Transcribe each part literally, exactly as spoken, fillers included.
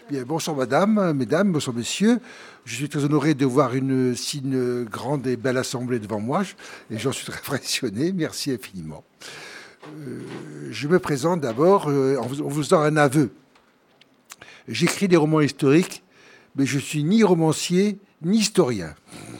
Bien, bonsoir madame, mesdames, bonsoir messieurs. Je suis très honoré de voir une si une grande et belle assemblée devant moi et j'en suis très impressionné. Merci infiniment. Euh, je me présente d'abord euh, en vous en vous faisant un aveu. J'écris des romans historiques, mais je suis ni romancier ni historien.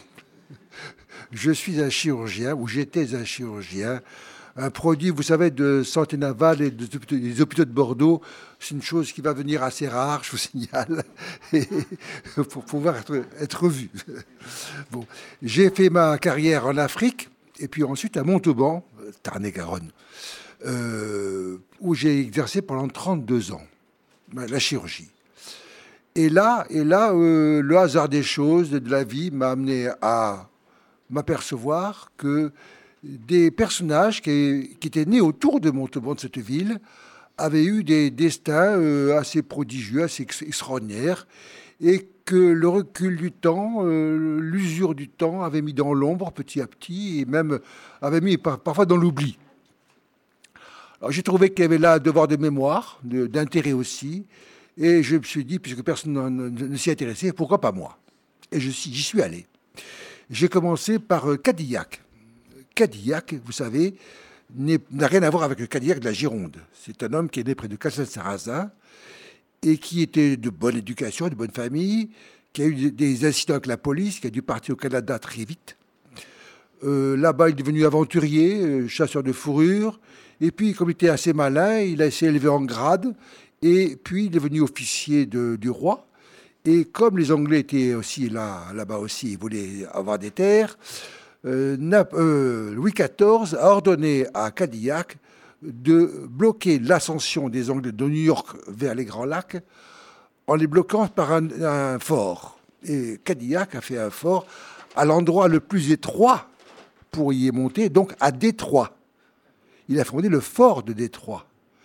Je suis un chirurgien, ou j'étais un chirurgien, un produit, vous savez, de Santé Navale et des hôpitaux de Bordeaux. C'est une chose qui va venir assez rare, je vous signale, pour pouvoir être, être vu. Bon. J'ai fait ma carrière en Afrique, et puis ensuite à Montauban, Tarn-et-Garonne, euh, où j'ai exercé pendant trente-deux ans la chirurgie. Et là, et là euh, le hasard des choses, de la vie, m'a amené à m'apercevoir que des personnages qui, qui étaient nés autour de Montauban, de cette ville, avaient eu des destins euh, assez prodigieux, assez ex- extraordinaires, et que le recul du temps, euh, l'usure du temps, avait mis dans l'ombre petit à petit, et même avait mis par, parfois dans l'oubli. Alors j'ai trouvé qu'il y avait là un devoir de mémoire, de, d'intérêt aussi, et je me suis dit, puisque personne ne, ne, ne s'y intéressait, pourquoi pas moi? Et je, j'y suis allé. J'ai commencé par euh, Cadillac. Cadillac, vous savez, n'a rien à voir avec le Cadillac de la Gironde. C'est un homme qui est né près de Castelserrasin et qui était de bonne éducation, de bonne famille, qui a eu des incidents avec la police, qui a dû partir au Canada très vite. Euh, là-bas, il est devenu aventurier, euh, chasseur de fourrure. Et puis, comme il était assez malin, il a essayé d'élever en grade. Et puis, il est devenu officier de, du roi. Et comme les Anglais étaient aussi là, là-bas aussi, ils voulaient avoir des terres, Euh, euh, Louis quatorze a ordonné à Cadillac de bloquer l'ascension des Anglais de New York vers les Grands Lacs en les bloquant par un, un fort. Et Cadillac a fait un fort à l'endroit le plus étroit pour y monter, donc à Détroit. Il a fondé le fort de Détroit.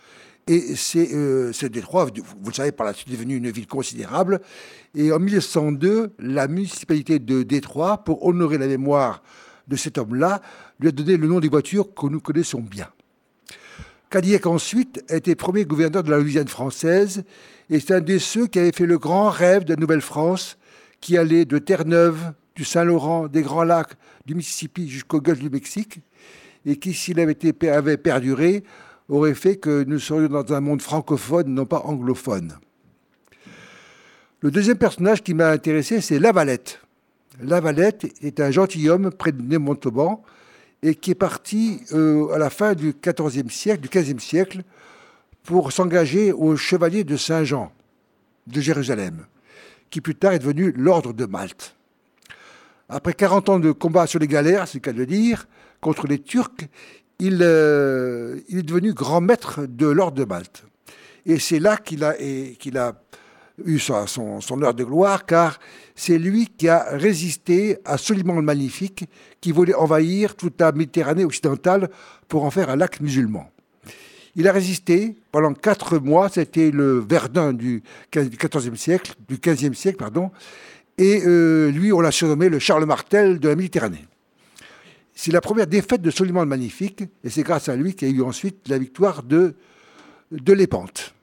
Et c'est, euh, ce Détroit, vous le savez, par la suite est devenu une ville considérable. Et en mille neuf cent deux, la municipalité de Détroit, pour honorer la mémoire de cet homme-là, lui a donné le nom des voitures que nous connaissons bien. Cadillac, ensuite, a été premier gouverneur de la Louisiane française, et c'est un de ceux qui avait fait le grand rêve de la Nouvelle-France, qui allait de Terre-Neuve, du Saint-Laurent, des Grands Lacs, du Mississippi jusqu'au golfe du Mexique, et qui, s'il avait, été, avait perduré, aurait fait que nous serions dans un monde francophone, non pas anglophone. Le deuxième personnage qui m'a intéressé, c'est Lavalette. Lavalette est un gentilhomme près de Montauban et qui est parti euh, à la fin du quatorzième siècle, du quinzième siècle, pour s'engager au chevalier de Saint-Jean de Jérusalem, qui plus tard est devenu l'ordre de Malte. Après quarante ans de combat sur les galères, c'est le cas de le dire, contre les Turcs, il, euh, il est devenu grand maître de l'ordre de Malte. Et c'est là qu'il a, et, qu'il a eu son, son, son heure de gloire, car c'est lui qui a résisté à Soliman le Magnifique, qui voulait envahir toute la Méditerranée occidentale pour en faire un lac musulman. Il a résisté pendant quatre mois, c'était le Verdun du quatorzième siècle, du quinzième siècle, pardon, et euh, lui, on l'a surnommé le Charles Martel de la Méditerranée. C'est la première défaite de Soliman le Magnifique, et c'est grâce à lui qu'il y a eu ensuite la victoire de, de Lépante.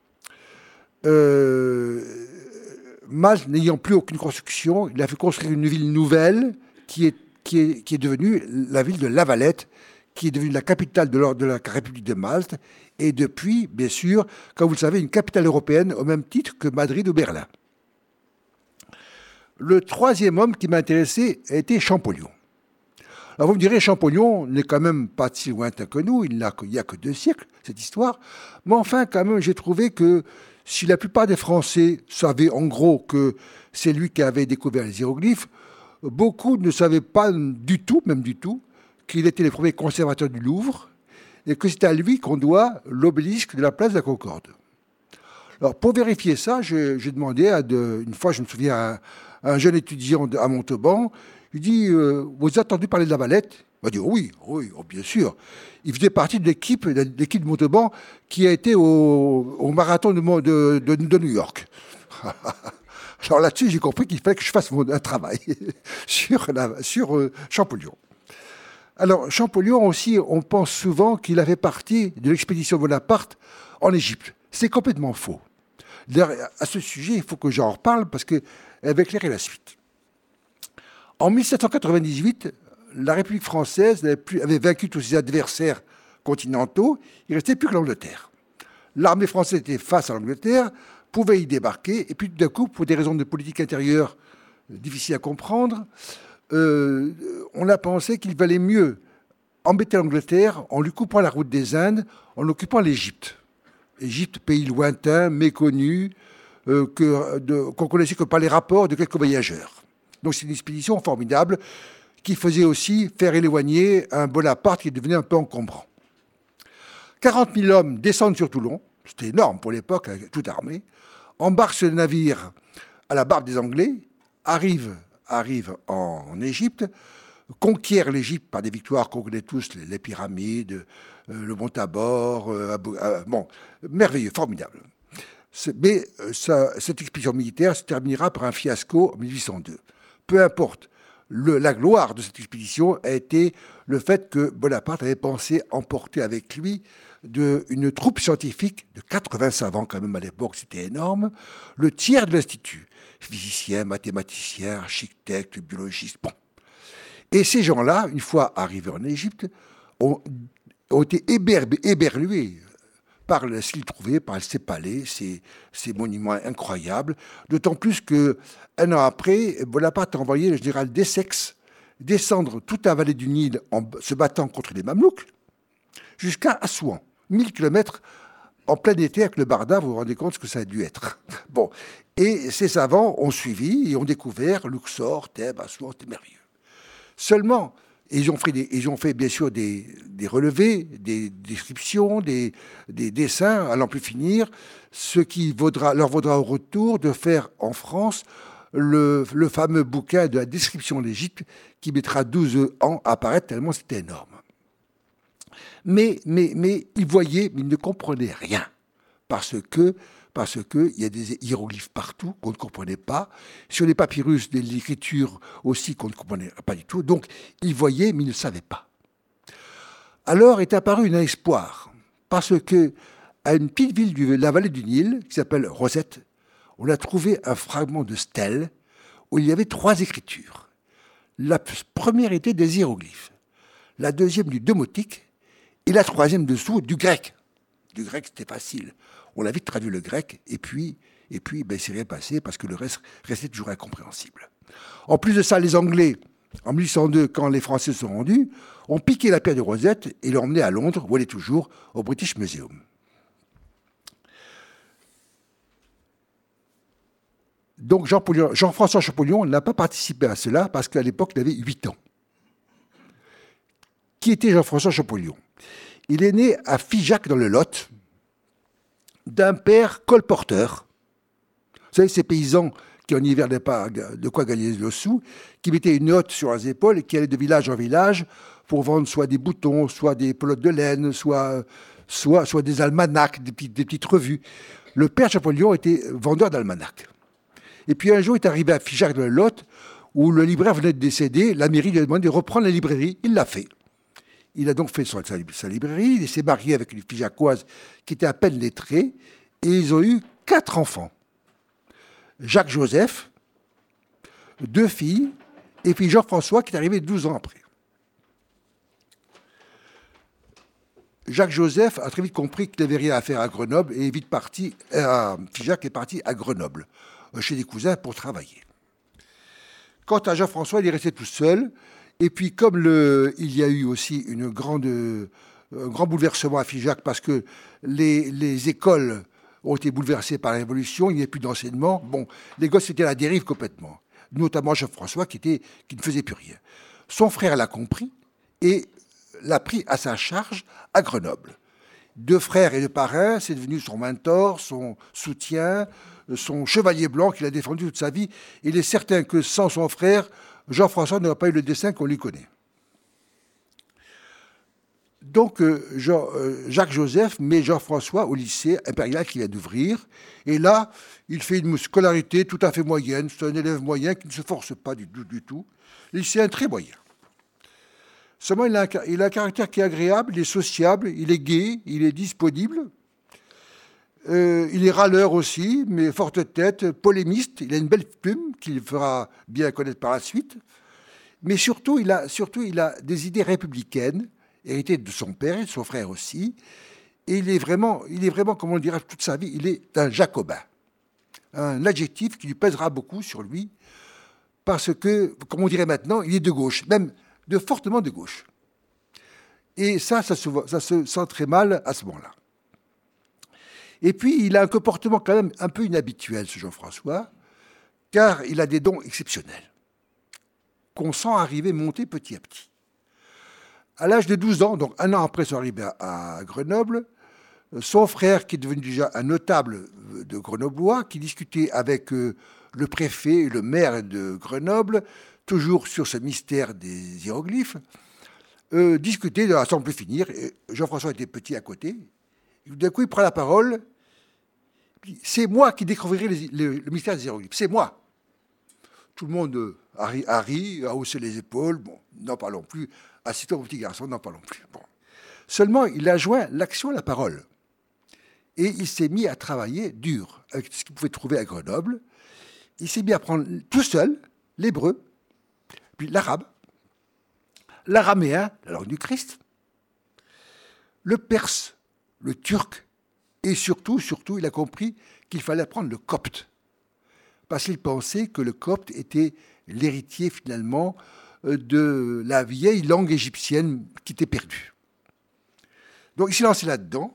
Euh, Malte n'ayant plus aucune construction, il a fait construire une ville nouvelle qui est, qui est, qui est devenue la ville de Lavalette, qui est devenue la capitale de, de la République de Malte, et depuis, bien sûr, comme vous le savez, une capitale européenne au même titre que Madrid ou Berlin. Le troisième homme qui m'a intéressé a été Champollion. Alors vous me direz, Champollion n'est quand même pas si lointain que nous, il n'y a, a que deux siècles, cette histoire. Mais enfin, quand même, j'ai trouvé que si la plupart des Français savaient en gros que c'est lui qui avait découvert les hiéroglyphes, beaucoup ne savaient pas du tout, même du tout, qu'il était le premier conservateur du Louvre et que c'est à lui qu'on doit l'obélisque de la place de la Concorde. Alors pour vérifier ça, j'ai, j'ai demandé à de, une fois, je me souviens, à, à un jeune étudiant de, à Montauban, je lui dis, euh, vous avez entendu parler de Lavalette? Il m'a dit, oui, oui, oh, bien sûr. Il faisait partie de l'équipe de, l'équipe de Montauban qui a été au, au marathon de, de, de, de New York. Alors là-dessus, j'ai compris qu'il fallait que je fasse mon, un travail sur, la, sur euh, Champollion. Alors, Champollion aussi, on pense souvent qu'il a fait partie de l'expédition Bonaparte en Égypte. C'est complètement faux. D'ailleurs, à ce sujet, il faut que j'en reparle parce qu'elle va éclairer la suite. En mille sept cent quatre-vingt-dix-huit, la République française avait, plus, avait vaincu tous ses adversaires continentaux. Il ne restait plus que l'Angleterre. L'armée française était face à l'Angleterre, pouvait y débarquer, et puis tout d'un coup, pour des raisons de politique intérieure difficiles à comprendre, euh, on a pensé qu'il valait mieux embêter l'Angleterre en lui coupant la route des Indes, en occupant l'Égypte. Égypte, pays lointain, méconnu, euh, que, de, qu'on connaissait que par les rapports de quelques voyageurs. Donc c'est une expédition formidable qui faisait aussi faire éloigner un Bonaparte qui devenait un peu encombrant. quarante mille hommes descendent sur Toulon, c'était énorme pour l'époque, avec toute armée, embarquent sur le navire à la barbe des Anglais, arrivent, arrivent en Égypte, conquièrent l'Égypte par des victoires qu'on connaît tous, les, les pyramides, euh, le Mont Tabor, euh, euh, bon, merveilleux, formidable. C'est, mais euh, ça, cette expédition militaire se terminera par un fiasco en mille huit cent deux. Peu importe, le, la gloire de cette expédition a été le fait que Bonaparte avait pensé emporter avec lui de, une troupe scientifique de quatre-vingts savants, quand même à l'époque, c'était énorme, le tiers de l'Institut, physiciens, mathématiciens, architectes, biologistes, bon. Et ces gens-là, une fois arrivés en Égypte, ont, ont été éber, éberlués par ce qu'ils trouvaient, par ces palais, ces, ces monuments incroyables, d'autant plus qu'un an après, Bonaparte a envoyé le général Dessex descendre toute la vallée du Nil en se battant contre les Mamelouks, jusqu'à Assouan, mille kilomètres en plein été avec le Barda, vous vous rendez compte ce que ça a dû être. Bon, et ces savants ont suivi et ont découvert Luxor, Thèbes, Assouan, c'était merveilleux. Seulement, ils ont fait, des, ils ont fait bien sûr des, des relevés, des descriptions, des, des dessins, à n'en plus finir, ce qui vaudra, leur vaudra au retour de faire en France le, le fameux bouquin de la description de l'Égypte qui mettra douze ans à apparaître tellement c'était énorme. Mais, mais, mais ils voyaient, mais ils ne comprenaient rien, parce que parce qu'il y a des hiéroglyphes partout qu'on ne comprenait pas, sur les papyrus, de l'écriture aussi qu'on ne comprenait pas du tout. Donc, ils voyaient, mais ils ne savaient pas. Alors est apparu un espoir, parce que à une petite ville de la vallée du Nil, qui s'appelle Rosette, on a trouvé un fragment de stèle où il y avait trois écritures. La première était des hiéroglyphes, la deuxième du demotique, et la troisième dessous du grec. Du grec, c'était facile. On a vite traduit le grec, et puis, et puis ben, c'est rien passé, parce que le reste restait toujours incompréhensible. En plus de ça, les Anglais, en mille huit cent deux, quand les Français se sont rendus, ont piqué la pierre de Rosette et l'ont emmenée à Londres, où elle est toujours, au British Museum. Donc Jean Jean-François Champollion n'a pas participé à cela, parce qu'à l'époque, il avait huit ans. Qui était Jean-François Champollion ? Il est né à Figeac, dans le Lot, d'un père colporteur. Vous savez, ces paysans qui en hiver n'avaient pas de quoi gagner le sou, qui mettaient une hotte sur leurs épaules et qui allaient de village en village pour vendre soit des boutons, soit des pelotes de laine, soit, soit, soit des almanachs, des petites, des petites revues. Le père Champollion était vendeur d'almanachs. Et puis un jour, il est arrivé à Figeac, dans le Lot, où le libraire venait de décéder. La mairie lui a demandé de reprendre la librairie. Il l'a fait. Il a donc fait sa, sa librairie, il s'est marié avec une figeacoise qui était à peine lettrée, et ils ont eu quatre enfants. Jacques-Joseph, deux filles, et puis Jean-François qui est arrivé douze ans après. Jacques-Joseph a très vite compris qu'il n'avait rien à faire à Grenoble, et est vite parti, euh, Figeac est parti à Grenoble, chez des cousins, pour travailler. Quant à Jean-François, il est resté tout seul. Et puis, comme le, il y a eu aussi une grande, un grand bouleversement à Figeac, parce que les, les écoles ont été bouleversées par la Révolution, il n'y a plus d'enseignement. Bon, les gosses étaient à la dérive complètement, notamment Jean-François, qui, était, qui ne faisait plus rien. Son frère l'a compris et l'a pris à sa charge à Grenoble. Deux frères et deux parrains, c'est devenu son mentor, son soutien, son chevalier blanc qu'il a défendu toute sa vie. Il est certain que sans son frère, Jean-François n'aurait pas eu le destin qu'on lui connaît. Donc, euh, Jean, euh, Jacques-Joseph met Jean-François au lycée impérial qui vient d'ouvrir. Et là, il fait une scolarité tout à fait moyenne. C'est un élève moyen qui ne se force pas du tout. Du tout. Lycéen très moyen. Seulement, il a, un, il a un caractère qui est agréable, il est sociable, il est gai, il est disponible. Euh, il est râleur aussi, mais forte tête, polémiste. Il a une belle plume qu'il fera bien connaître par la suite. Mais surtout il, a, surtout, il a des idées républicaines, héritées de son père et de son frère aussi. Et il est vraiment, il est vraiment, comme on le dira toute sa vie, il est un jacobin. Un adjectif qui lui pèsera beaucoup sur lui, parce que, comme on dirait maintenant, il est de gauche, même de fortement de gauche. Et ça, ça se, ça se sent très mal à ce moment-là. Et puis, il a un comportement quand même un peu inhabituel, ce Jean-François, car il a des dons exceptionnels, qu'on sent arriver, monter petit à petit. À l'âge de douze ans, donc un an après son arrivée à Grenoble, son frère, qui est devenu déjà un notable de Grenoblois, qui discutait avec le préfet et le maire de Grenoble, toujours sur ce mystère des hiéroglyphes, euh, discutait, de, sans plus finir. Et Jean-François était petit à côté. D'un coup, il prend la parole. C'est moi qui découvrirai les, le, le mystère des hiéroglyphes. C'est moi. Tout le monde a ri, a, ri, a haussé les épaules. Bon, n'en parlons plus. Assistons au petit garçon, n'en parlons plus. Bon. Seulement, il a joint l'action à la parole. Et il s'est mis à travailler dur avec ce qu'il pouvait trouver à Grenoble. Il s'est mis à prendre tout seul l'hébreu, puis l'arabe, l'araméen, la langue du Christ, le perse, le turc, et surtout, surtout, il a compris qu'il fallait apprendre le copte. Parce qu'il pensait que le copte était l'héritier, finalement, de la vieille langue égyptienne qui était perdue. Donc il s'est lancé là-dedans.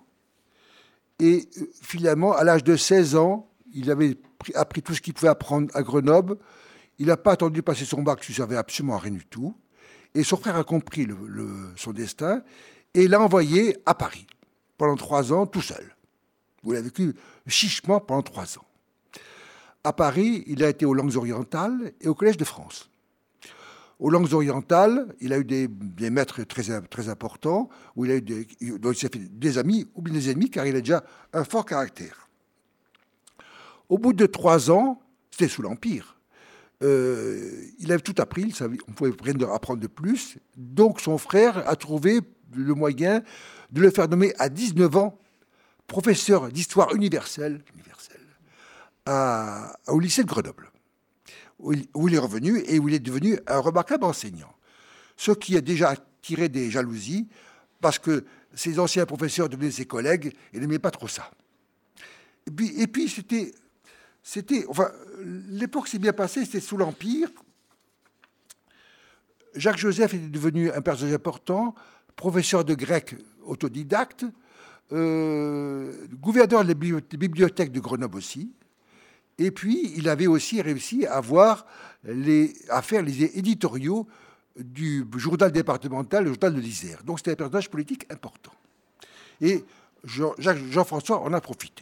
Et finalement, à l'âge de seize ans, il avait appris tout ce qu'il pouvait apprendre à Grenoble. Il n'a pas attendu passer son bac, qui ne servait absolument à rien du tout. Et son frère a compris le, le, son destin et l'a envoyé à Paris pendant trois ans, tout seul. Il a vécu chichement pendant trois ans. À Paris, il a été aux langues orientales et au Collège de France. Aux langues orientales, il a eu des, des maîtres très, très importants, où il a eu des, dont il s'est fait des amis ou bien des ennemis, car il a déjà un fort caractère. Au bout de trois ans, c'était sous l'Empire, euh, il avait tout appris, il savait, on pouvait rien apprendre de plus, donc son frère a trouvé le moyen de le faire nommer à dix-neuf ans professeur d'histoire universelle, universelle à, au lycée de Grenoble, où il, où il est revenu et où il est devenu un remarquable enseignant. Ce qui a déjà attiré des jalousies, parce que ses anciens professeurs devenaient ses collègues et n'aimaient pas trop ça. Et puis, et puis c'était, c'était, enfin, l'époque s'est bien passée, c'était sous l'Empire. Jacques Joseph est devenu un personnage important, professeur de grec autodidacte, euh, gouverneur des bibliothèques de Grenoble aussi. Et puis, il avait aussi réussi à, avoir les, à faire les éditoriaux du journal départemental, le journal de l'Isère. Donc, c'était un personnage politique important. Et Jean, Jean-François en a profité.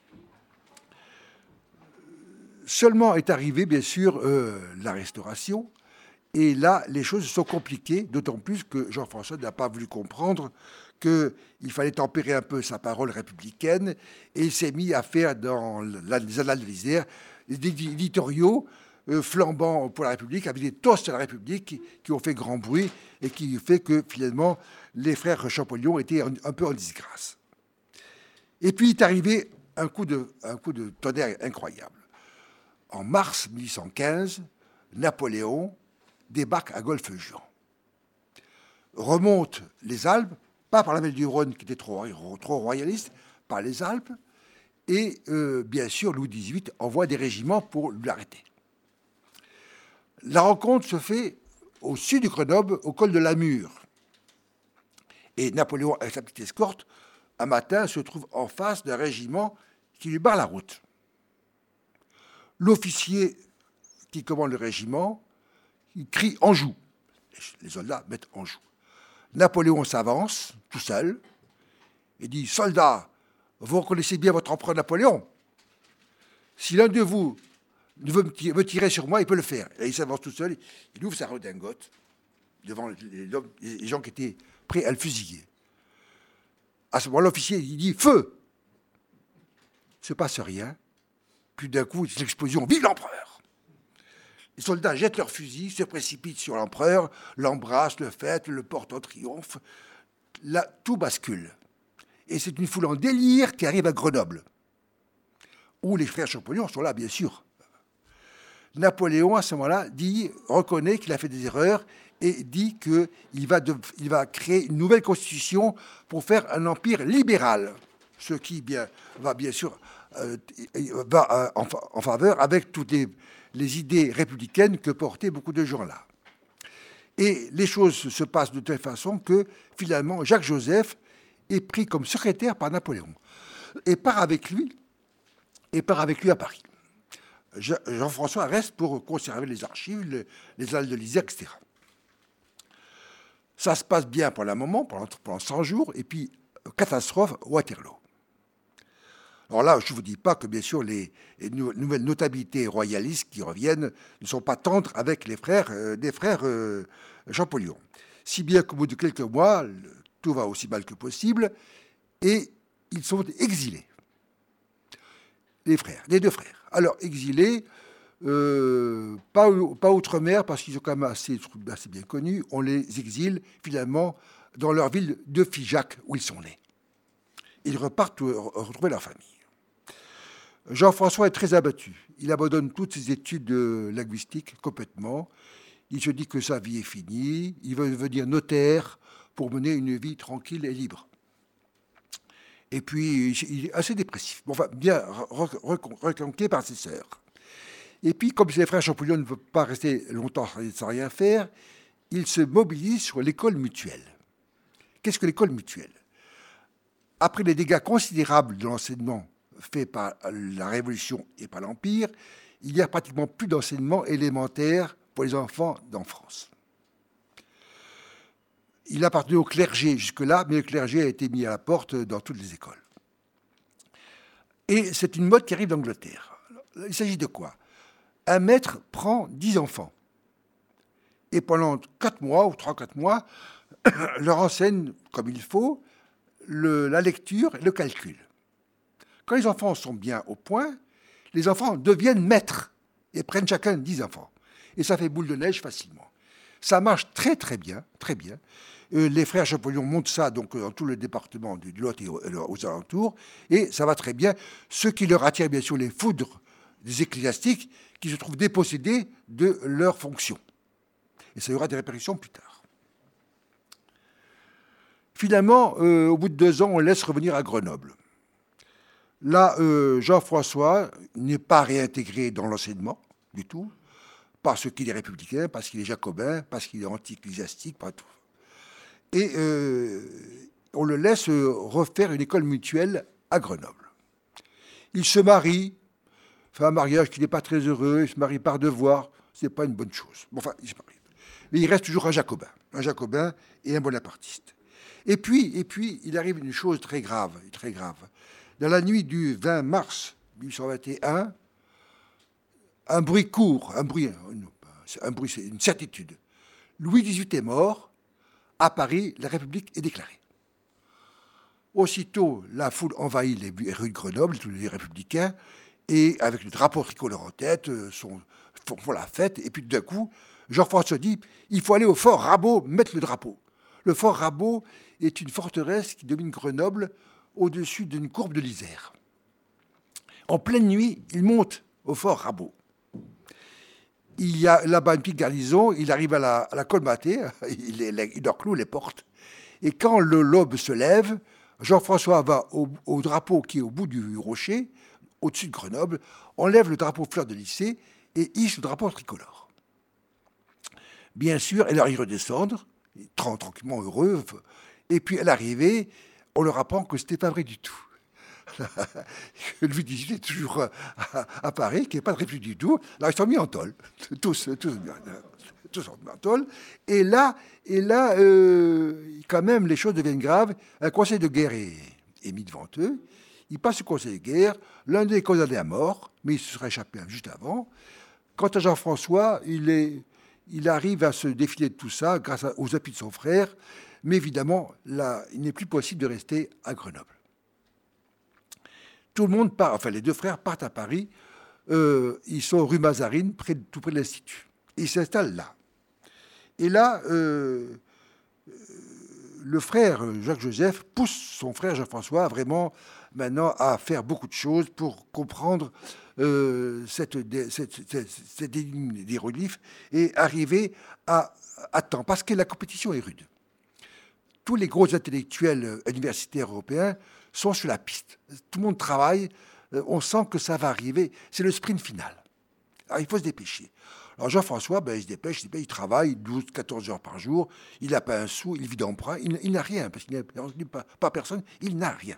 Seulement est arrivée, bien sûr, euh, la Restauration. Et là, les choses sont compliquées, d'autant plus que Jean-François n'a pas voulu comprendre qu'il fallait tempérer un peu sa parole républicaine, et il s'est mis à faire dans les annales de l'Isère des éditoriaux euh, flambants pour la République, avec des toasts à la République qui, qui ont fait grand bruit et qui fait que finalement les frères Champollion étaient un, un peu en disgrâce. Et puis est arrivé un coup de, un coup de tonnerre incroyable. En mars mille huit cent quinze, Napoléon débarque à Golfe-Juan, remonte les Alpes, pas par la vallée du Rhône qui était trop, trop royaliste, par les Alpes, et euh, bien sûr Louis dix-huit envoie des régiments pour l'arrêter. La rencontre se fait au sud de Grenoble, au col de la Mure. Et Napoléon, avec sa petite escorte, un matin se trouve en face d'un régiment qui lui barre la route. L'officier qui commande le régiment, il crie « Anjou ». Les soldats mettent « Anjou ». Napoléon s'avance, tout seul, et dit « Soldats, vous reconnaissez bien votre empereur Napoléon. Si l'un de vous veut me tirer sur moi, il peut le faire. » Et il s'avance tout seul, il ouvre sa redingote devant les gens qui étaient prêts à le fusiller. À ce moment-là, l'officier il dit « Feu !» Il ne se passe rien. Puis d'un coup, c'est l'explosion. Vive l'empereur! Les soldats jettent leurs fusils, se précipitent sur l'empereur, l'embrassent, le fêtent, le portent en triomphe. Là, tout bascule. Et c'est une foule en délire qui arrive à Grenoble. où les frères Champollion sont là, bien sûr. Napoléon, à ce moment-là, dit, reconnaît qu'il a fait des erreurs et dit qu'il va, de, il va créer une nouvelle constitution pour faire un empire libéral, ce qui bien, va bien sûr euh, va euh, en, en faveur avec toutes les, les idées républicaines que portaient beaucoup de gens là. Et les choses se passent de telle façon que, finalement, Jacques-Joseph est pris comme secrétaire par Napoléon et part avec lui, et part avec lui à Paris. Jean-François reste pour conserver les archives, les Halles de l'Isère, et cetera. Ça se passe bien pendant un moment, pendant, pendant cent jours, et puis, catastrophe, Waterloo. Alors là, je ne vous dis pas que, bien sûr, les, les nouvelles notabilités royalistes qui reviennent ne sont pas tendres avec les frères, euh, des frères euh, Champollion. Si bien qu'au bout de quelques mois, tout va aussi mal que possible, et ils sont exilés. Les frères, les deux frères. Alors, exilés, euh, pas, pas outre-mer, parce qu'ils sont quand même assez, assez bien connus, on les exile finalement dans leur ville de Figeac, où ils sont nés. Ils repartent retrouver leur famille. Jean-François est très abattu. Il abandonne toutes ses études linguistiques complètement. Il se dit que sa vie est finie. Il veut devenir notaire pour mener une vie tranquille et libre. Et puis, il est assez dépressif. Bon, enfin, bien reconqué par ses sœurs. Et puis, comme ses frères Champollion ne veulent pas rester longtemps sans rien faire, il se mobilise sur l'école mutuelle. Qu'est-ce que l'école mutuelle ? Après les dégâts considérables de l'enseignement fait par la Révolution et par l'Empire, il n'y a pratiquement plus d'enseignement élémentaire pour les enfants en France. Il appartenait au clergé jusque-là, mais le clergé a été mis à la porte dans toutes les écoles. Et c'est une mode qui arrive d'Angleterre. Il s'agit de quoi ? Un maître prend dix enfants. Et pendant quatre mois, ou trois quatre mois, leur enseigne, comme il faut, le, la lecture et le calcul. Quand les enfants sont bien au point, les enfants deviennent maîtres et prennent chacun dix enfants. Et ça fait boule de neige facilement. Ça marche très très bien, très bien. Euh, les frères Champollion montent ça donc dans tout le département du Lot et aux, aux alentours, et ça va très bien. Ce qui leur attire bien sûr les foudres des ecclésiastiques qui se trouvent dépossédés de leurs fonctions. Et ça y aura des répercussions plus tard. Finalement, euh, au bout de deux ans, on laisse revenir à Grenoble. Là, euh, Jean-François n'est pas réintégré dans l'enseignement du tout, parce qu'il est républicain, parce qu'il est jacobin, parce qu'il est anti-ecclésiastique, pas tout. Et euh, on le laisse refaire une école mutuelle à Grenoble. Il se marie, fait un mariage qui n'est pas très heureux, il se marie par devoir, ce n'est pas une bonne chose. Bon, enfin, il se marie. Mais il reste toujours un jacobin, un jacobin et un bonapartiste. Et puis, et puis, il arrive une chose très grave, très grave. Dans la nuit du vingt mars mille huit cent vingt et un, un bruit court, un bruit, un bruit, c'est une certitude. Louis dix-huit est mort. À Paris, la République est déclarée. Aussitôt, la foule envahit les rues de Grenoble, tous les républicains, et avec le drapeau tricolore en tête, sont, font la fête. Et puis d'un coup, Jean-François dit, il faut aller au fort Rabault mettre le drapeau. Le fort Rabault est une forteresse qui domine Grenoble au-dessus d'une courbe de l'Isère. En pleine nuit, il monte au fort Rabault. Il y a là-bas une petite garnison, il arrive à la, à la colmater, il, il leur cloue les portes. Et quand le l'aube se lève, Jean-François va au, au drapeau qui est au bout du rocher, au-dessus de Grenoble, enlève le drapeau fleur de lycée et hisse le drapeau tricolore. Bien sûr, elle arrive redescendre, tranquillement heureux, et puis à l'arrivée, on leur apprend que ce n'était pas vrai du tout. Louis dix-huit est toujours à, à Paris, qui n'est pas de République du tout. Là, ils sont mis en tôle. Tous, tous, tous sont mis en tôle. Et là, et là euh, quand même, les choses deviennent graves. Un conseil de guerre est, est mis devant eux. Ils passent au conseil de guerre. L'un d'eux est condamné à mort, mais il se serait échappé juste avant. Quant à Jean-François, il, est, il arrive à se défiler de tout ça grâce aux appuis de son frère. Mais évidemment, là, il n'est plus possible de rester à Grenoble. Tout le monde part, enfin les deux frères partent à Paris, euh, ils sont rue Mazarine, près, tout près de l'Institut. Ils s'installent là. Et là, euh, le frère Jacques-Joseph pousse son frère Jean-François vraiment maintenant à faire beaucoup de choses pour comprendre euh, cette, cette, cette, cette énigme des hiéroglyphes et arriver à, à temps, parce que la compétition est rude. Tous les gros intellectuels universitaires européens sont sur la piste. Tout le monde travaille, on sent que ça va arriver, c'est le sprint final. Alors il faut se dépêcher. Alors Jean-François, ben, il se dépêche, il, se dépêche, il travaille douze à quatorze heures par jour, il n'a pas un sou, il vit d'emprunt, il, il n'a rien, parce qu'il n'a pas, pas personne, il n'a rien.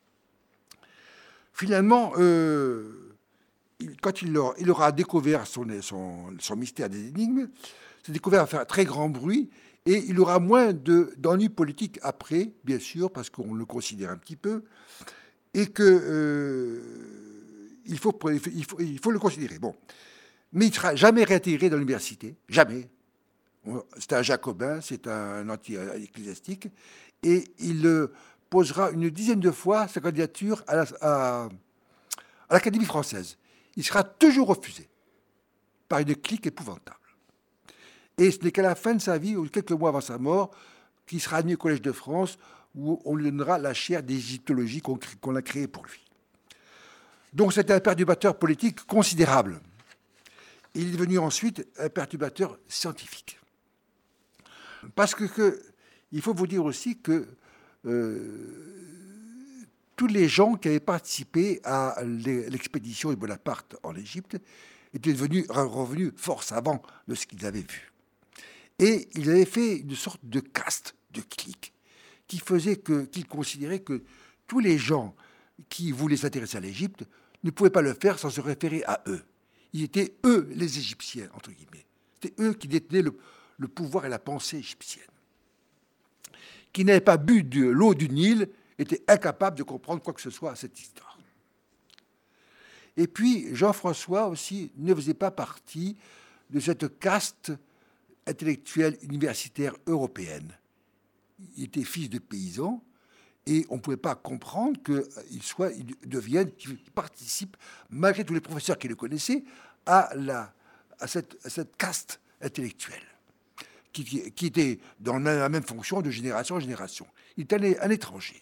Finalement, euh, il, quand il aura, il aura découvert son, son, son mystère des énigmes, cette découverte va faire un très grand bruit, et il aura moins de, d'ennuis politiques après, bien sûr, parce qu'on le considère un petit peu, et qu'il euh, faut, il faut, il faut le considérer. Bon. Mais il ne sera jamais réintégré dans l'université, jamais. C'est un jacobin, c'est un anti-ecclésiastique, et il euh, posera une dizaine de fois sa candidature à, la, à, à l'Académie française. Il sera toujours refusé par une clique épouvantable. Et ce n'est qu'à la fin de sa vie, ou quelques mois avant sa mort, qu'il sera admis au Collège de France, où on lui donnera la chaire d'égyptologie qu'on, qu'on a créée pour lui. Donc c'est un perturbateur politique considérable. Il est devenu ensuite un perturbateur scientifique. Parce que, que il faut vous dire aussi que euh, tous les gens qui avaient participé à l'expédition de Bonaparte en Égypte étaient devenus revenus fort savants de ce qu'ils avaient vu. Et ils avaient fait une sorte de caste, de clique, qui faisait que, qu'ils considéraient que tous les gens qui voulaient s'intéresser à l'Égypte ne pouvaient pas le faire sans se référer à eux. Ils étaient, eux, les Égyptiens, entre guillemets. C'était eux qui détenaient le, le pouvoir et la pensée égyptienne. Qui n'avaient pas bu de l'eau du Nil étaient incapables de comprendre quoi que ce soit à cette histoire. Et puis, Jean-François aussi ne faisait pas partie de cette caste intellectuelle universitaire européenne. Il était fils de paysan, et on ne pouvait pas comprendre qu'il soit, il devienne, qu'il participe, malgré tous les professeurs qui le connaissaient, à, la, à, cette, à cette caste intellectuelle, qui, qui, qui était dans la même fonction de génération en génération. Il était un, un étranger.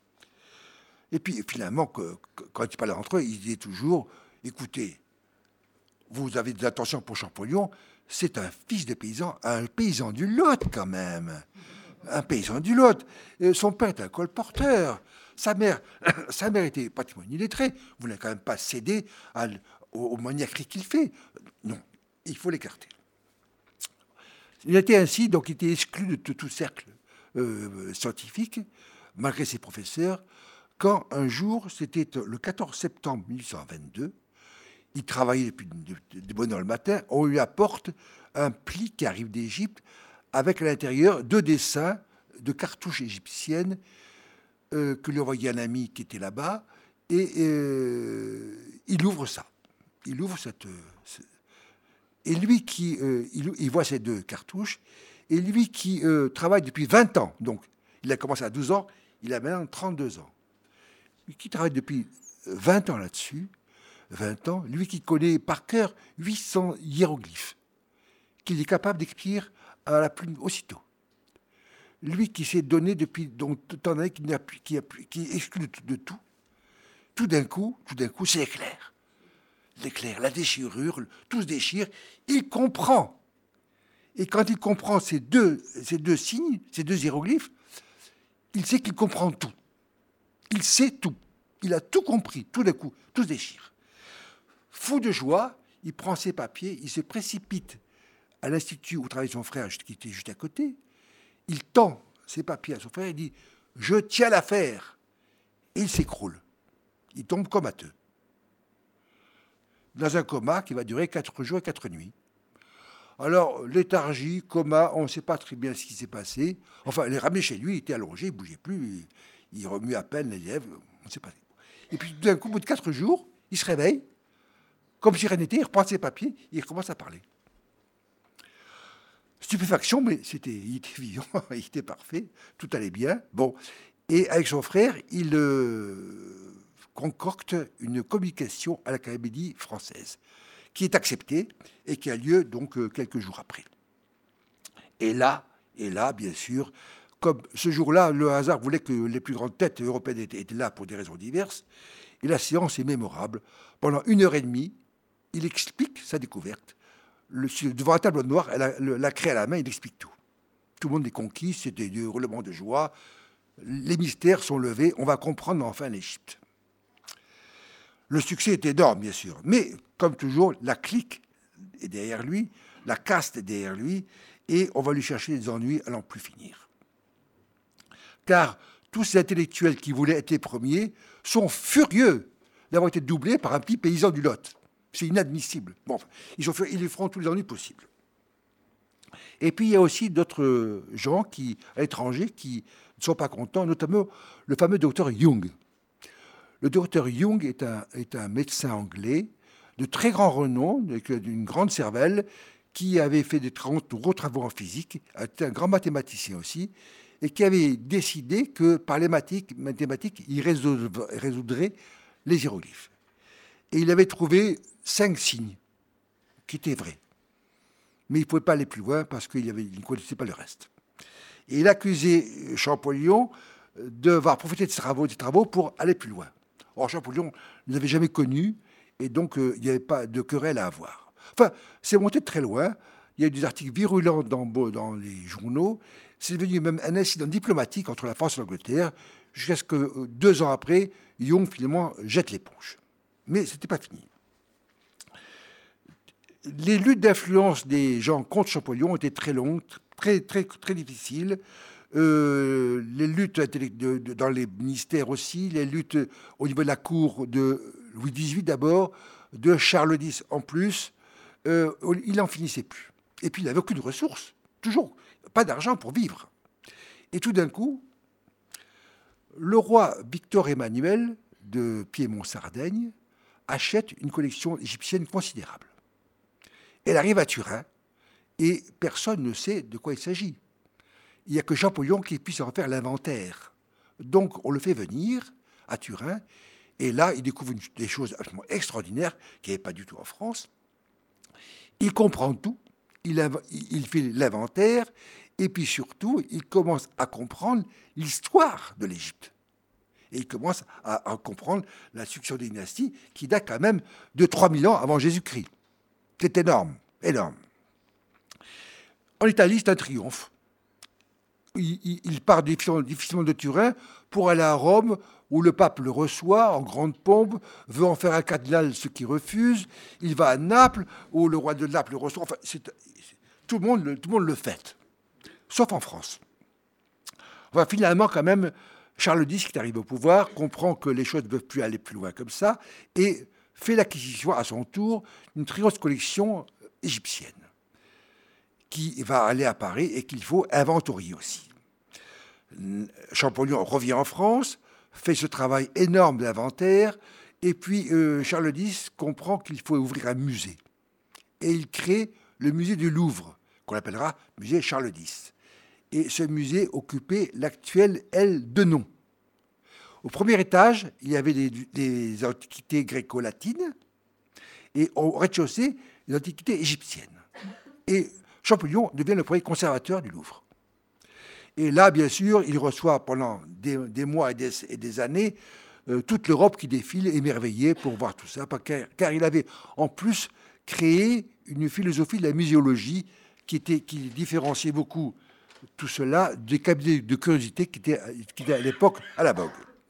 Et puis, finalement, que, que, quand il parlait entre eux, il disait toujours, écoutez, vous avez des attentions pour Champollion, c'est un fils de paysan, un paysan du Lot, quand même. Un paysan du Lot. Son père était un colporteur. Sa mère, sa mère était pratiquement illettrée. Vous n'avez quand même pas cédé à, au, au maniaquerie qu'il fait. Non, il faut l'écarter. Il était ainsi, donc il était exclu de tout, tout cercle euh, scientifique, malgré ses professeurs, quand un jour, c'était le quatorze septembre mille huit cent vingt-deux, il travaillait depuis de, de bonne heure le matin, on lui apporte un pli qui arrive d'Égypte, avec à l'intérieur deux dessins de cartouches égyptiennes euh, que lui envoyait un ami qui était là-bas, et euh, il ouvre ça. Il ouvre cette... Ce, et lui qui... Euh, il, il voit ces deux cartouches, et lui qui euh, travaille depuis vingt ans, donc il a commencé à douze ans, il a maintenant trente-deux ans, lui qui travaille depuis vingt ans là-dessus, vingt ans, lui qui connaît par cœur huit cents hiéroglyphes, qu'il est capable d'écrire à la plume aussitôt. Lui qui s'est donné depuis donc, tant d'années, qui, qui, qui est exclu de, de tout, tout d'un coup, tout d'un coup, c'est l'éclair. L'éclair, la déchirure, tout se déchire, il comprend. Et quand il comprend ces deux, ces deux signes, ces deux hiéroglyphes, il sait qu'il comprend tout. Il sait tout. Il a tout compris, tout d'un coup, tout se déchire. Fou de joie, il prend ses papiers, il se précipite à l'institut où travaillait son frère, qui était juste à côté. Il tend ses papiers à son frère et dit « Je tiens l'affaire !» Et il s'écroule. Il tombe comateux. Dans un coma qui va durer quatre jours et quatre nuits. Alors, léthargie, coma, on ne sait pas très bien ce qui s'est passé. Enfin, il est ramené chez lui, il était allongé, il ne bougeait plus, il, il remue à peine les lèvres, on ne sait pas. Et puis, d'un coup, au bout de quatre jours, il se réveille, comme si rien n'était, il reprend ses papiers, et il recommence à parler. Stupéfaction, mais c'était, il était vivant, il était parfait, tout allait bien. Bon, et avec son frère, il euh, concocte une communication à l'Académie française, qui est acceptée et qui a lieu donc quelques jours après. Et là, et là, bien sûr, comme ce jour-là, le hasard voulait que les plus grandes têtes européennes étaient, étaient là pour des raisons diverses, et la séance est mémorable. Pendant une heure et demie, il explique sa découverte. Le, devant un tableau noir, elle a, le, la craie à la main, il explique tout. Tout le monde est conquis, c'est des hurlements de joie. Les mystères sont levés, on va comprendre enfin l'Égypte. Le succès est énorme, bien sûr, mais comme toujours, la clique est derrière lui, la caste est derrière lui, et on va lui chercher des ennuis à n'en plus finir. Car tous ces intellectuels qui voulaient être les premiers sont furieux d'avoir été doublés par un petit paysan du Lot. C'est inadmissible. Bon, ils, sont, ils lui feront tous les ennuis possibles. Et puis il y a aussi d'autres gens qui, à l'étranger qui ne sont pas contents, notamment le fameux docteur Jung. Le docteur Jung est un, est un médecin anglais de très grand renom, d'une grande cervelle, qui avait fait de gros travaux en physique, était un grand mathématicien aussi, et qui avait décidé que par les mathématiques, il résoudrait les hiéroglyphes. Et il avait trouvé cinq signes qui étaient vrais. Mais il ne pouvait pas aller plus loin parce qu'il avait, il ne connaissait pas le reste. Et il accusait Champollion d'avoir profité de ses travaux, des travaux pour aller plus loin. Or, Champollion ne l'avait jamais connu, et donc euh, il n'y avait pas de querelle à avoir. Enfin, c'est monté très loin. Il y a eu des articles virulents dans, dans les journaux. C'est devenu même un incident diplomatique entre la France et l'Angleterre, jusqu'à ce que, deux ans après, Jung, finalement, jette l'éponge. Mais ce n'était pas fini. Les luttes d'influence des gens contre Champollion étaient très longues, très, très, très difficiles. Euh, les luttes de, de, dans les ministères aussi, les luttes au niveau de la cour de Louis dix-huit d'abord, de Charles X en plus, euh, il n'en finissait plus. Et puis il n'avait aucune ressource, toujours pas d'argent pour vivre. Et tout d'un coup, le roi Victor Emmanuel de Piémont-Sardaigne achète une collection égyptienne considérable. Elle arrive à Turin et personne ne sait de quoi il s'agit. Il n'y a que Champollion qui puisse en faire l'inventaire. Donc on le fait venir à Turin et là il découvre une, des choses absolument extraordinaires qu'il n'y avait pas du tout en France. Il comprend tout, il, il fait l'inventaire et puis surtout il commence à comprendre l'histoire de l'Égypte. Et il commence à, à comprendre la succession des dynasties qui date quand même de trois mille ans avant Jésus-Christ. C'est énorme, énorme. En Italie, c'est un triomphe. Il, il, il part difficilement de Turin pour aller à Rome, où le pape le reçoit en grande pompe, veut en faire un cardinal, ce qui refuse. Il va à Naples, où le roi de Naples le reçoit. Enfin, c'est, c'est, tout, le monde, tout le monde le fête, sauf en France. Enfin, finalement, quand même, Charles X, qui arrive au pouvoir, comprend que les choses ne peuvent plus aller plus loin comme ça, et fait l'acquisition à son tour d'une très grosse collection égyptienne qui va aller à Paris et qu'il faut inventorier aussi. Champollion revient en France, fait ce travail énorme d'inventaire, et puis euh, Charles X comprend qu'il faut ouvrir un musée. Et il crée le musée du Louvre, qu'on appellera musée Charles X. Et ce musée occupait l'actuelle aile de nom. Au premier étage, il y avait des, des antiquités gréco-latines et au rez-de-chaussée, des antiquités égyptiennes. Et Champollion devient le premier conservateur du Louvre. Et là, bien sûr, il reçoit pendant des, des mois et des, et des années euh, toute l'Europe qui défile émerveillée pour voir tout ça, car, car il avait en plus créé une philosophie de la muséologie qui, était, qui différenciait beaucoup tout cela des cabinets de curiosité qui étaient, qui étaient à l'époque à la vogue.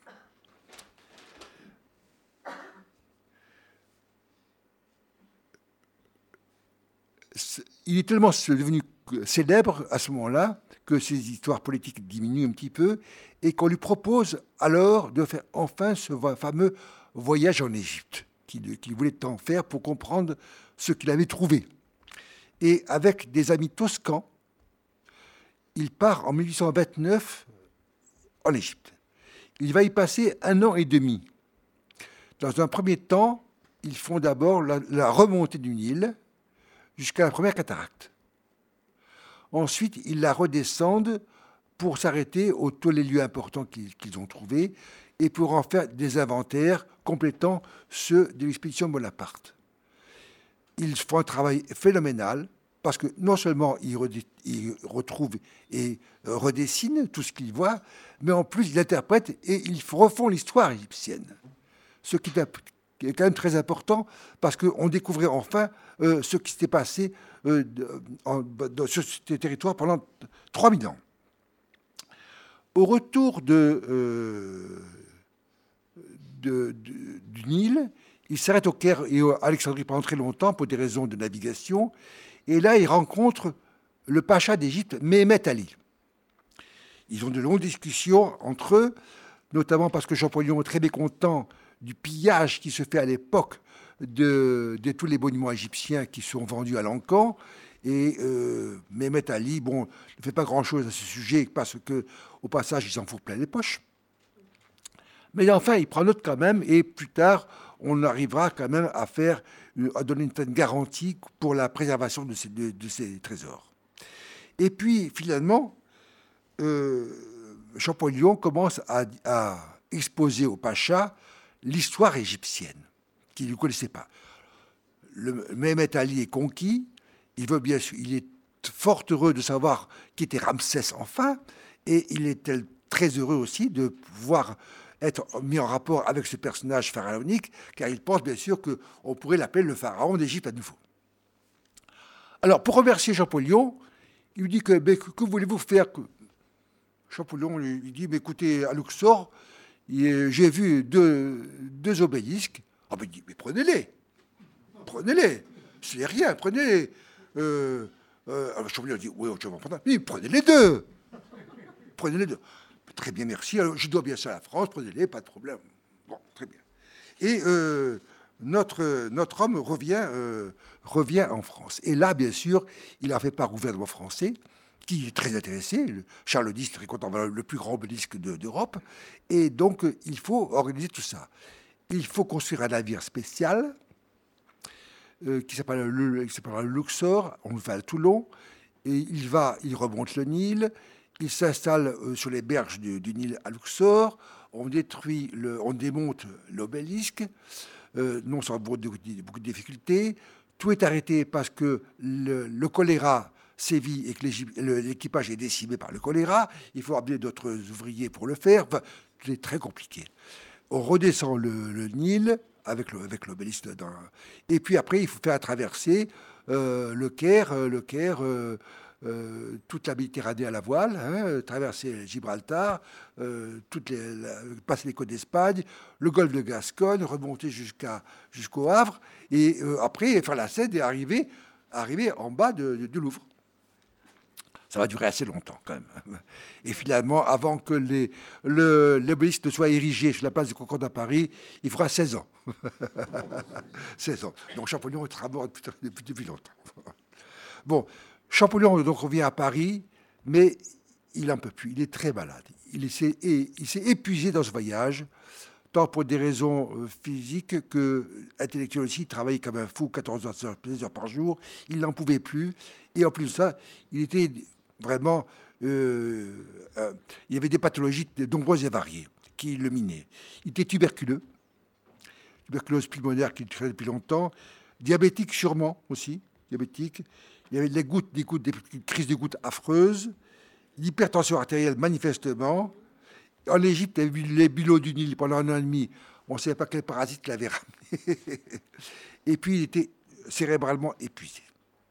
Il est tellement devenu célèbre à ce moment-là que ses histoires politiques diminuent un petit peu et qu'on lui propose alors de faire enfin ce fameux voyage en Égypte qu'il, qu'il voulait tant faire pour comprendre ce qu'il avait trouvé. Et avec des amis toscans, il part en mille huit cent vingt-neuf en Égypte. Il va y passer un an et demi. Dans un premier temps, ils font d'abord la, la remontée du Nil jusqu'à la première cataracte. Ensuite, ils la redescendent pour s'arrêter aux tous les lieux importants qu'ils, qu'ils ont trouvés et pour en faire des inventaires complétant ceux de l'expédition Bonaparte. Ils font un travail phénoménal. parce que non seulement il, redé, il retrouve et euh, redessine tout ce qu'il voit, mais en plus il interprète et il refond l'histoire égyptienne. Ce qui est quand même très important, parce qu'on découvrait enfin euh, ce qui s'était passé euh, en, dans, sur ce territoire pendant trois mille ans. Au retour de, euh, de, de, du Nil, il s'arrête au Caire et à Alexandrie pendant très longtemps pour des raisons de navigation. Et là, il rencontre le pacha d'Égypte, Méhémet Ali. Ils ont de longues discussions entre eux, notamment parce que Champollion est très mécontent du pillage qui se fait à l'époque de, de tous les monuments égyptiens qui sont vendus à l'Ancan. Et euh, Méhémet Ali, bon, ne fait pas grand-chose à ce sujet parce que, au passage, il s'en fout plein les poches. Mais enfin, il prend note quand même, et plus tard, on arrivera quand même à faire, à donner une garantie pour la préservation de ces, de, de ces trésors. Et puis, finalement, euh, Champollion commence à, à exposer au pacha l'histoire égyptienne, qu'il ne connaissait pas. Le Méhémet Ali est conquis. Il veut bien sûr, il est fort heureux de savoir qui était Ramsès enfin, et il est très heureux aussi de pouvoir être mis en rapport avec ce personnage pharaonique, car il pense bien sûr qu'on pourrait l'appeler le pharaon d'Égypte à nouveau. Alors, pour remercier Champollion, il lui dit que, mais, que, que voulez-vous faire que... Champollion lui dit, mais écoutez, à Luxor, j'ai vu deux, deux obélisques. Ah, ben, il dit, mais prenez-les, prenez-les, c'est rien, prenez-les. Euh, euh, alors Champollion dit, oui, je vais en prendre un. Mais prenez les deux, prenez les deux. Très bien, merci. Alors, je dois bien ça à la France, prenez-les, pas de problème. Bon, très bien. Et euh, notre, notre homme revient, euh, revient en France. Et là, bien sûr, il a fait part au gouvernement français, qui est très intéressé. Charles X est très content, le plus grand obélisque de, d'Europe. Et donc, il faut organiser tout ça. Il faut construire un navire spécial euh, qui s'appelle le, qui s'appelle le Luxor. On le fait à Toulon. Et il va, il remonte le Nil. Il s'installe euh, sur les berges du, du Nil à Luxor. On détruit, le, on démonte l'obélisque, euh, non sans beaucoup de, beaucoup de difficultés. Tout est arrêté parce que le, le choléra sévit et que l'équipage est décimé par le choléra. Il faut amener d'autres ouvriers pour le faire. Enfin, c'est très compliqué. On redescend le, le Nil avec, le, avec l'obélisque dedans. Et puis après, il faut faire traverser euh, le Caire, le Caire euh, Euh, toute la Méditerranée à la voile, hein, traverser Gibraltar, euh, toutes les, la, passer les côtes d'Espagne, le golfe de Gascogne, remonter jusqu'à, jusqu'au Havre, et euh, après faire la Seine et arriver, arriver en bas de, de, du Louvre. Ça va durer assez longtemps quand même. Et finalement, avant que les, le, l'obélisque ne soit érigé sur la place du Concorde à Paris, il fera seize ans. seize ans. Donc Champollion est mort depuis, depuis longtemps. Bon. Champollion donc revient à Paris, mais il n'en peut plus. Il est très malade. Il s'est, il s'est épuisé dans ce voyage, tant pour des raisons physiques que intellectuelles aussi. Il travaillait comme un fou, quatorze heures, seize heures par jour. Il n'en pouvait plus. Et en plus de ça, il était vraiment... Euh, euh, il y avait des pathologies nombreuses et variées qui le minaient. Il était tuberculeux, tuberculose pulmonaire qui traînait depuis longtemps, diabétique sûrement aussi, diabétique. Il y avait des gouttes, des gouttes, des crises de gouttes affreuses, l'hypertension artérielle manifestement. En Égypte, il y avait les bulots du Nil pendant un an et demi. On ne savait pas quel parasite l'avait ramené. Et puis, il était cérébralement épuisé.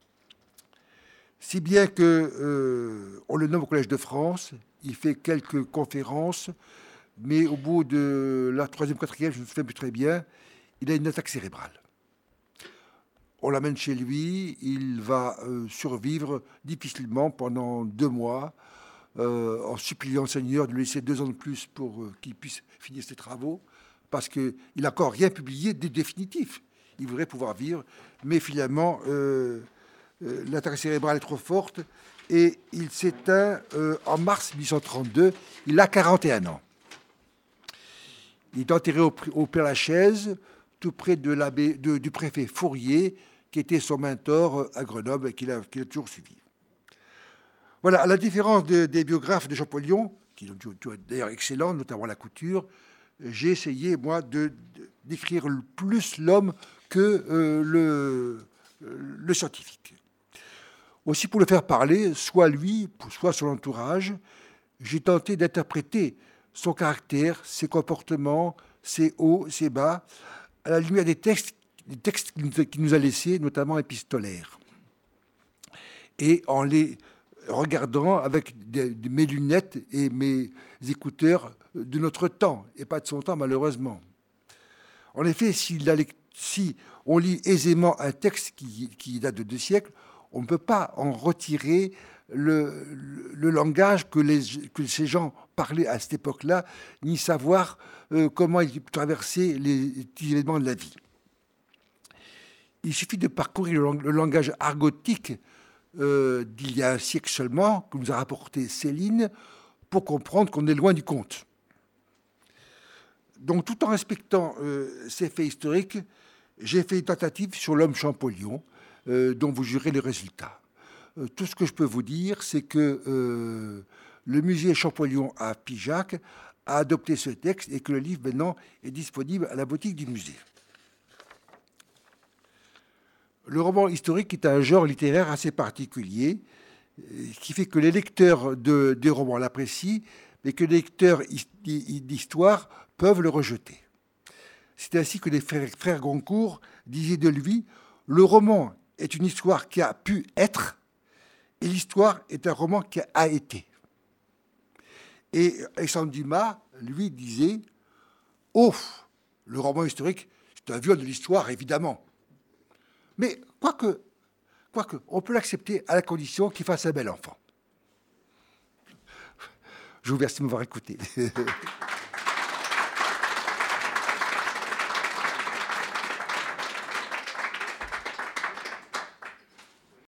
Si bien que euh, on le nomme au Collège de France, il fait quelques conférences, mais au bout de la troisième, quatrième, je ne me souviens plus très bien, il a une attaque cérébrale. On l'amène chez lui, il va euh, survivre difficilement pendant deux mois, euh, en suppliant le Seigneur de lui laisser deux ans de plus pour euh, qu'il puisse finir ses travaux, parce qu'il n'a encore rien publié de définitif. Il voudrait pouvoir vivre, mais finalement, euh, euh, l'attaque cérébrale est trop forte, et il s'éteint euh, en mars mille huit cent trente-deux, il a quarante et un ans. Il est enterré au, au Père-Lachaise, tout près de l'abbé, de, du préfet Fourier, qui était son mentor à Grenoble et qu'il a, qu'il a toujours suivi. Voilà, à la différence de, des biographes de Champollion, qui sont d'ailleurs excellents, notamment la couture, j'ai essayé, moi, de, de décrire plus l'homme que euh, le, le scientifique. Aussi pour le faire parler, soit lui, soit son entourage, j'ai tenté d'interpréter son caractère, ses comportements, ses hauts, ses bas, à la lumière des textes, des textes qu'il nous a laissés, notamment épistolaires. Et en les regardant avec des, mes lunettes et mes écouteurs de notre temps, et pas de son temps malheureusement. En effet, si, la, si on lit aisément un texte qui, qui date de deux siècles, on ne peut pas en retirer le, le, le langage que, les, que ces gens parlaient à cette époque-là, ni savoir euh, comment ils traversaient les, les événements de la vie. Il suffit de parcourir le, le langage argotique euh, d'il y a un siècle seulement, que nous a rapporté Céline, pour comprendre qu'on est loin du compte. Donc, tout en respectant euh, ces faits historiques, j'ai fait une tentative sur l'homme Champollion, euh, dont vous jurez le résultat. Euh, tout ce que je peux vous dire, c'est que euh, le musée Champollion à Figeac a adopté ce texte et que le livre, maintenant, est disponible à la boutique du musée. Le roman historique est un genre littéraire assez particulier, qui fait que les lecteurs de, des romans l'apprécient, mais que les lecteurs d'histoire peuvent le rejeter. C'est ainsi que les frères, frères Goncourt disaient de lui « Le roman est une histoire qui a pu être, et l'histoire est un roman qui a été ». Et Alexandre Dumas, lui, disait « Oh, le roman historique, c'est un viol de l'histoire, évidemment. Mais quoique, quoique, on peut l'accepter à la condition qu'il fasse un bel enfant. » Je vous remercie de m'avoir écouté.